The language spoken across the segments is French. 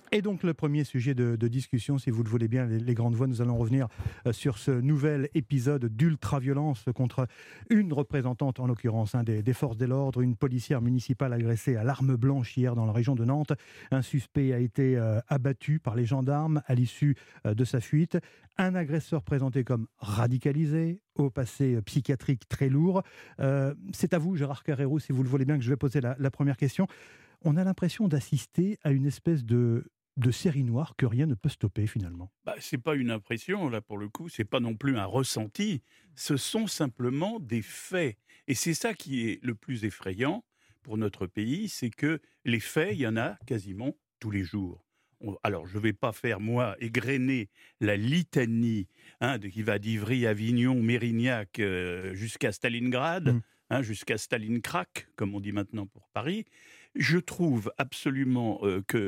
Et donc le premier sujet de discussion, si vous le voulez bien, les grandes voix, nous allons revenir sur ce nouvel épisode d'ultra-violence contre une représentante, en l'occurrence des forces de l'ordre, une policière municipale agressée à l'arme blanche hier dans la région de Nantes. Un suspect a été abattu par les gendarmes à l'issue de sa fuite. Un agresseur présenté comme radicalisé, au passé psychiatrique très lourd. C'est à vous, Gérard Carrérou, si vous le voulez bien, que je vais poser la première question. On a l'impression d'assister à une espèce de série noire que rien ne peut stopper finalement. C'est pas une impression, là, pour le coup, c'est pas non plus un ressenti, ce sont simplement des faits. Et c'est ça qui est le plus effrayant pour notre pays, c'est que les faits, il y en a quasiment tous les jours. Alors, je ne vais pas faire, moi, égrener la litanie qui va d'Ivry, Avignon, Mérignac jusqu'à Stalingrad, jusqu'à Stalingrad, comme on dit maintenant pour Paris. Je trouve absolument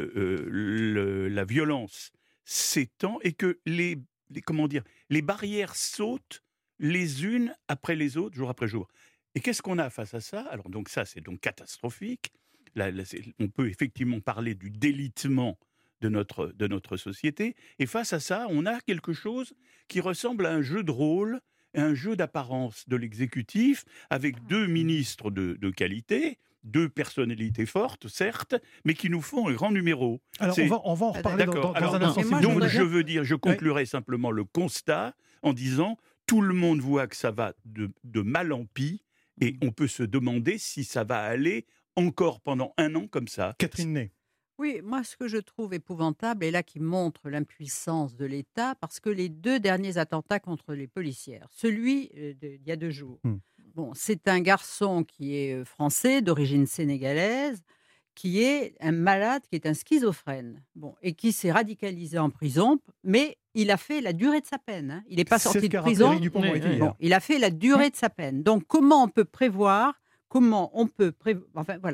que la violence s'étend et que les barrières sautent les unes après les autres, jour après jour. Et qu'est-ce qu'on a face à ça ? Alors donc ça, c'est donc catastrophique. Là, on peut effectivement parler du délitement de notre société. Et face à ça, on a quelque chose qui ressemble à un jeu de rôle, un jeu d'apparence de l'exécutif, avec deux ministres de qualité, deux personnalités fortes, certes, mais qui nous font un grand numéro. Alors, on va en reparler dans un instant. Donc, je conclurai simplement le constat en disant tout le monde voit que ça va de mal en pis, et on peut se demander si ça va aller encore pendant un an comme ça. Catherine Ney. Oui, moi, ce que je trouve épouvantable, et là qui montre l'impuissance de l'État, parce que les 2 derniers attentats contre les policières, celui d'il y a 2 jours, bon, c'est un garçon qui est français, d'origine sénégalaise, qui est un malade, qui est un schizophrène, bon, et qui s'est radicalisé en prison, mais il a fait la durée de sa peine. Il n'est pas sorti de prison. Bon, il a fait la durée de sa peine. Donc, comment on peut prévoir ? Comment surveiller ?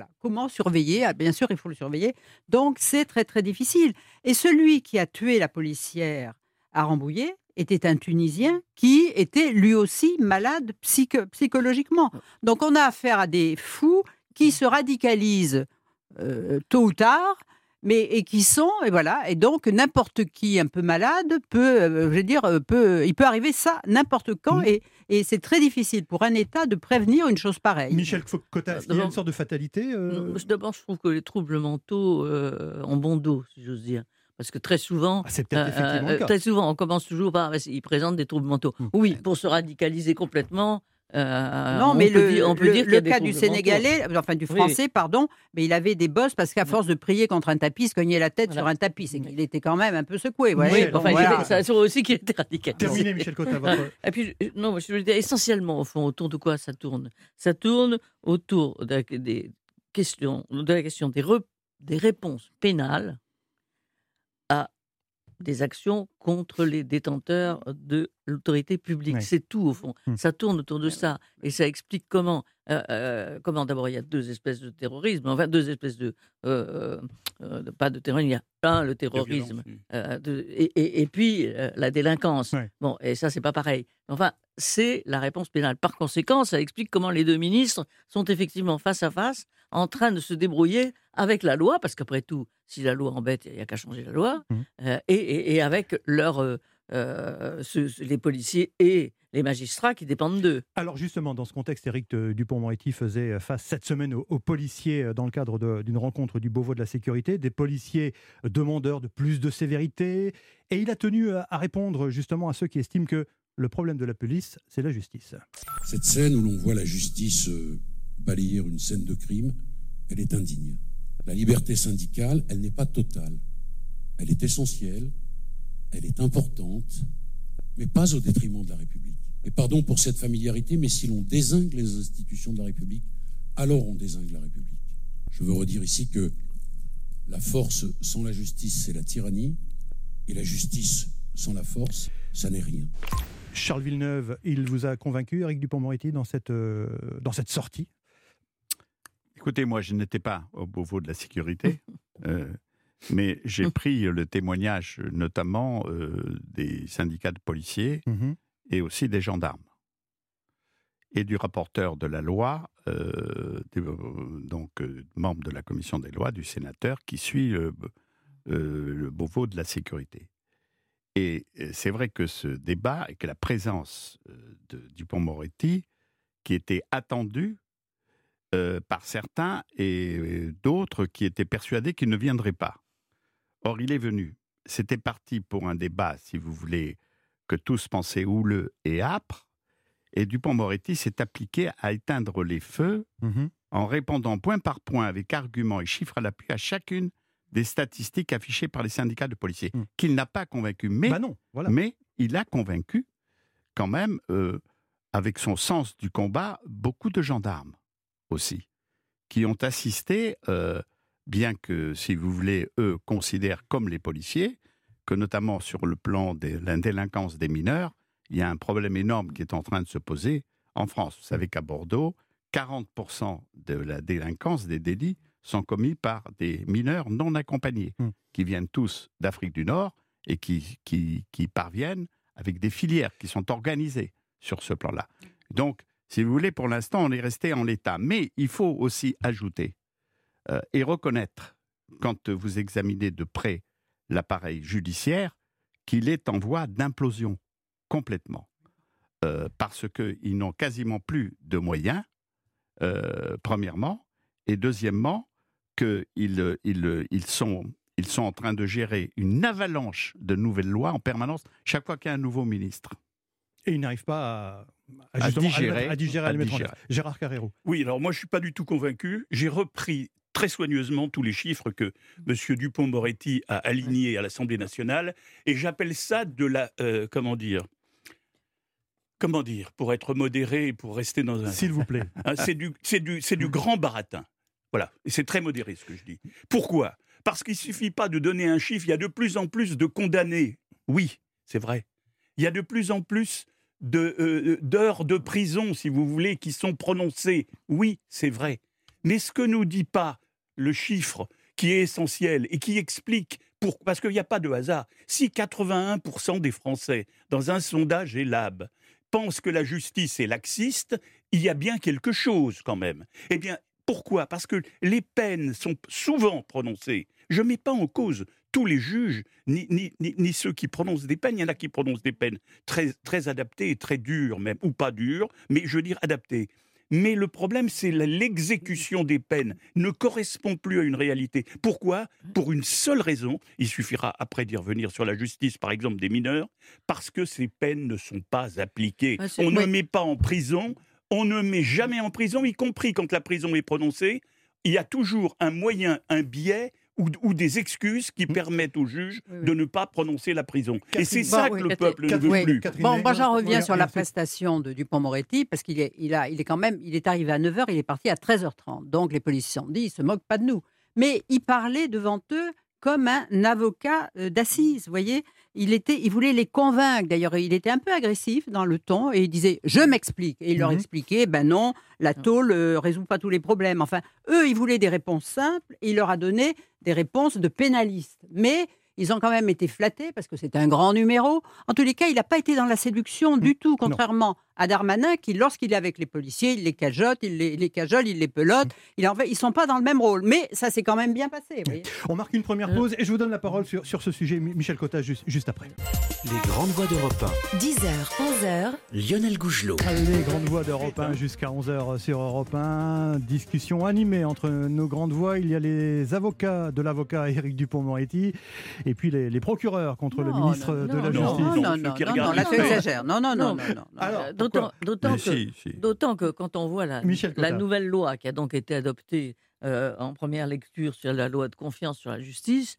Bien sûr, il faut le surveiller. Donc, c'est très, très difficile. Et celui qui a tué la policière à Rambouillet était un Tunisien qui était lui aussi malade psychologiquement. Donc, on a affaire à des fous qui se radicalisent tôt ou tard, et qui sont, et voilà, et donc n'importe qui un peu malade il peut arriver ça n'importe quand, et c'est très difficile pour un État de prévenir une chose pareille. Michel Cotta, il y a une sorte de fatalité D'abord, je trouve que les troubles mentaux ont bon dos, si j'ose dire. Parce que très souvent, c'est peut-être effectivement le cas. Très souvent, on commence toujours par ils présentent des troubles mentaux. Oui, pour se radicaliser complètement. Non, mais on peut dire le cas du Sénégalais, du Français, pardon, mais il avait des bosses parce qu'à force de prier contre un tapis, il se cognait la tête sur un tapis, c'est qu'il était quand même un peu secoué. Ça assure aussi qu'il était radical. Terminé, Michel Cotta. Et puis, non, je veux dire, essentiellement, au fond, autour de quoi ça tourne ? Ça tourne autour de la question des réponses pénales à des actions contre les détenteurs de l'autorité publique. C'est tout, au fond. Ça tourne autour de ça. Et ça explique comment d'abord, il y a 2 espèces de terrorisme, enfin 2 espèces pas de terrorisme, il y a le terrorisme, et puis la délinquance. Bon, et ça, c'est pas pareil. Enfin, c'est la réponse pénale. Par conséquent, ça explique comment les 2 ministres sont effectivement face à face, en train de se débrouiller avec la loi, parce qu'après tout, si la loi embête, il n'y a qu'à changer la loi, et avec les policiers et les magistrats qui dépendent d'eux. Alors justement, dans ce contexte, Éric Dupond-Moretti faisait face cette semaine aux policiers dans le cadre d'une rencontre du Beauvau de la sécurité, des policiers demandeurs de plus de sévérité, et il a tenu à répondre justement à ceux qui estiment que le problème de la police, c'est la justice. Cette scène où l'on voit la justice balayer une scène de crime, elle est indigne. La liberté syndicale, elle n'est pas totale. Elle est essentielle, elle est importante, mais pas au détriment de la République. Et pardon pour cette familiarité, mais si l'on dézingue les institutions de la République, alors on dézingue la République. Je veux redire ici que la force sans la justice, c'est la tyrannie, et la justice sans la force, ça n'est rien. Charles Villeneuve, il vous a convaincu, Éric Dupond-Moretti, dans cette sortie ? Écoutez, moi, je n'étais pas au Beauvau de la sécurité, mais j'ai pris le témoignage notamment des syndicats de policiers et aussi des gendarmes. Et du rapporteur de la loi, membre de la commission des lois, du sénateur, qui suit le Beauvau de la sécurité. Et c'est vrai que ce débat et que la présence de Dupond-Moretti, qui était attendue par certains et d'autres qui étaient persuadés qu'il ne viendrait pas. Or, il est venu. C'était parti pour un débat, si vous voulez, que tous pensaient houleux et âpre. Et Dupond-Moretti s'est appliqué à éteindre les feux en répondant point par point, avec arguments et chiffres à l'appui, à chacune des statistiques affichées par les syndicats de policiers, qu'il n'a pas convaincu. Mais, mais il a convaincu, quand même, avec son sens du combat, beaucoup de gendarmes aussi, qui ont assisté, bien que, si vous voulez, eux considèrent comme les policiers, que notamment sur le plan de la délinquance des mineurs, il y a un problème énorme qui est en train de se poser en France. Vous savez qu'à Bordeaux, 40% de la délinquance, des délits, sont commis par des mineurs non accompagnés, qui viennent tous d'Afrique du Nord et qui parviennent avec des filières qui sont organisées sur ce plan-là. Donc, si vous voulez, pour l'instant, on est resté en l'état. Mais il faut aussi ajouter et reconnaître, quand vous examinez de près l'appareil judiciaire, qu'il est en voie d'implosion complètement. Parce qu'ils n'ont quasiment plus de moyens, premièrement, et deuxièmement, qu'ils sont en train de gérer une avalanche de nouvelles lois en permanence, chaque fois qu'il y a un nouveau ministre. Et ils n'arrivent pas à digérer, à les mettre en œuvre. Gérard Carrero. Oui, alors moi je ne suis pas du tout convaincu. J'ai repris très soigneusement tous les chiffres que M. Dupond-Moretti a alignés à l'Assemblée nationale, et j'appelle ça de la... comment dire, pour être modéré et pour rester dans un... S'il vous plaît. C'est du grand baratin. Voilà, et c'est très modéré ce que je dis. Pourquoi ? Parce qu'il ne suffit pas de donner un chiffre, il y a de plus en plus de condamnés. Oui, c'est vrai. Il y a de plus en plus d'heures de prison, si vous voulez, qui sont prononcées. Oui, c'est vrai. Mais ce que nous dit pas le chiffre qui est essentiel et qui explique, parce qu'il n'y a pas de hasard, si 81% des Français, dans un sondage ELAB, pensent que la justice est laxiste, il y a bien quelque chose quand même. Eh bien, pourquoi ? Parce que les peines sont souvent prononcées. Je ne mets pas en cause tous les juges, ni ceux qui prononcent des peines. Il y en a qui prononcent des peines très, très adaptées et très dures même, ou pas dures, mais je veux dire adaptées. Mais le problème, c'est l'exécution des peines ne correspond plus à une réalité. Pourquoi ? Pour une seule raison, il suffira après d'y revenir sur la justice, par exemple, des mineurs, parce que ces peines ne sont pas appliquées. On ne met pas en prison, on ne met jamais en prison, y compris quand la prison est prononcée. Il y a toujours un moyen, un biais ou des excuses qui permettent aux juges de ne pas prononcer la prison. Et c'est ça que le peuple ne veut plus. Bon, j'en reviens sur la prestation de Dupond-Moretti, parce qu'il est arrivé à 9h, il est parti à 13h30. Donc les policiers ont dit, il ne se moque pas de nous. Mais il parlait devant eux comme un avocat d'assises, vous voyez. Il voulait les convaincre. D'ailleurs, il était un peu agressif dans le ton et il disait « je m'explique ». Et il leur expliquait « ben non, la tôle ne résout pas tous les problèmes ». Enfin, eux, ils voulaient des réponses simples et il leur a donné des réponses de pénalistes. Mais ils ont quand même été flattés parce que c'est un grand numéro. En tous les cas, il n'a pas été dans la séduction du tout, contrairement à Darmanin qui, lorsqu'il est avec les policiers, il les cajote, il les cajole, il les pelote. Ils ne sont pas dans le même rôle. Mais ça s'est quand même bien passé. Vous voyez. On marque une première pause et je vous donne la parole sur ce sujet, Michel Cotta, juste après. Les grandes voix d'Europe 1. 10h, 11h. Lionel Gougelot. Les grandes voix d'Europe 1 jusqu'à 11h sur Europe 1. Discussion animée entre nos grandes voix. Il y a les avocats de l'avocat Éric Dupond-Moretti et puis les procureurs contre le ministre de la Justice. Non, là tu exagères. Non. Alors, d'autant que quand on voit la nouvelle loi qui a donc été adoptée en première lecture sur la loi de confiance sur la justice,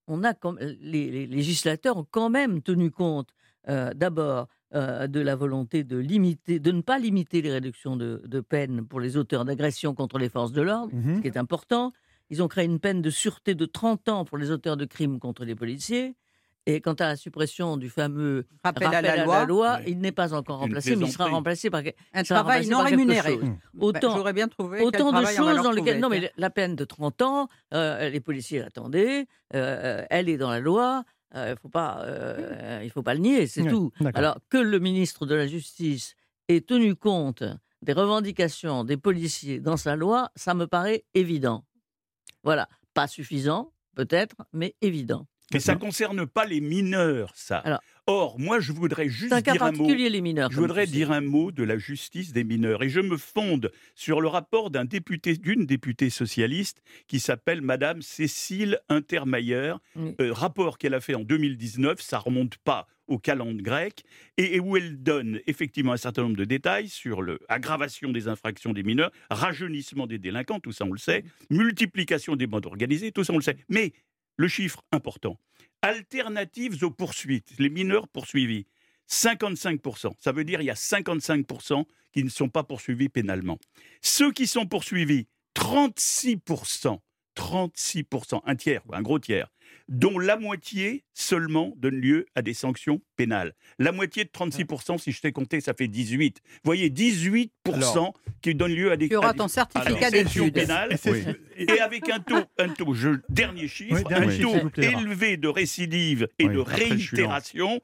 les législateurs ont quand même tenu compte d'abord de la volonté de ne pas limiter les réductions de peine pour les auteurs d'agressions contre les forces de l'ordre, ce qui est important. Ils ont créé une peine de sûreté de 30 ans pour les auteurs de crimes contre les policiers. Et quant à la suppression du fameux rappel à la loi, il n'est pas encore remplacé, mais il sera remplacé par un travail non rémunéré. J'aurais bien trouvé autant de choses dans lesquelles... Non, mais la peine de 30 ans, les policiers l'attendaient, elle est dans la loi, il ne faut pas le nier, c'est tout. D'accord. Alors, que le ministre de la Justice ait tenu compte des revendications des policiers dans sa loi, ça me paraît évident. Voilà, pas suffisant, peut-être, mais évident. Mais ça ne concerne pas les mineurs, ça. Alors, Or, moi, je voudrais juste c'est un cas dire un mot. particulier, les mineurs. Je comme voudrais tu sais. dire un mot de la justice des mineurs. Et je me fonde sur le rapport d'une députée socialiste qui s'appelle Madame Cécile Untermaier. Oui. Rapport qu'elle a fait en 2019, ça remonte pas au calende grec, et où elle donne effectivement un certain nombre de détails sur l'aggravation des infractions des mineurs, rajeunissement des délinquants, tout ça on le sait, multiplication des bandes organisées, tout ça on le sait. Mais le chiffre important, alternatives aux poursuites, les mineurs poursuivis, 55%. Ça veut dire qu'il y a 55% qui ne sont pas poursuivis pénalement. Ceux qui sont poursuivis, 36%, un tiers, un gros tiers, dont la moitié seulement donne lieu à des sanctions pénales. La moitié de 36%, si je t'ai compté, ça fait 18. Vous voyez, 18% qui donnent lieu à des... Tu auras ton certificat sanctions d'études. pénales, et avec un taux dernier chiffre, Oui, dernier un chiffre, taux s'il vous plaît. élevé de récidive et Oui, de après, je suis lent. réitération,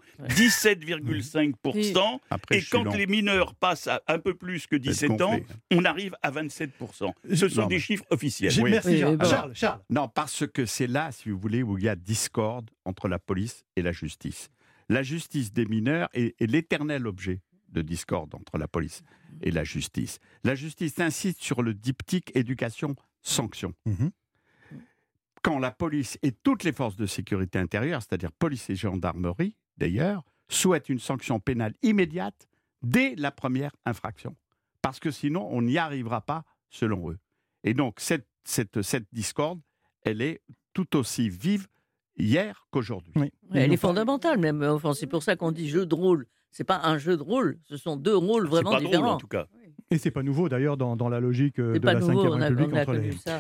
17,5%. Après, Et je suis quand lent. les mineurs passent à un peu plus que 17 ans, gonflé. on arrive à 27%. Ce sont Non, des mais- chiffres officiels. J'ai- Oui. Merci, Oui, Charles. bon. Charles. Non, parce que c'est là, si vous voulez, où il y a discorde entre la police et la justice. La justice des mineurs est l'éternel objet de discorde entre la police et la justice. La justice insiste sur le diptyque éducation-sanction. Mhm. Quand la police et toutes les forces de sécurité intérieure, c'est-à-dire police et gendarmerie d'ailleurs, souhaitent une sanction pénale immédiate dès la première infraction. Parce que sinon, on n'y arrivera pas, selon eux. Et donc, cette discorde, elle est tout aussi vive hier qu'aujourd'hui. Oui. Elle est fondamentale, même. Enfin, c'est pour ça qu'on dit jeu de rôle. C'est pas un jeu de rôle, ce sont deux rôles C'est vraiment pas drôle, différents. en tout cas. Et c'est pas nouveau d'ailleurs dans la logique de C'est pas la nouveau, Ve on a République entre connu les... ça.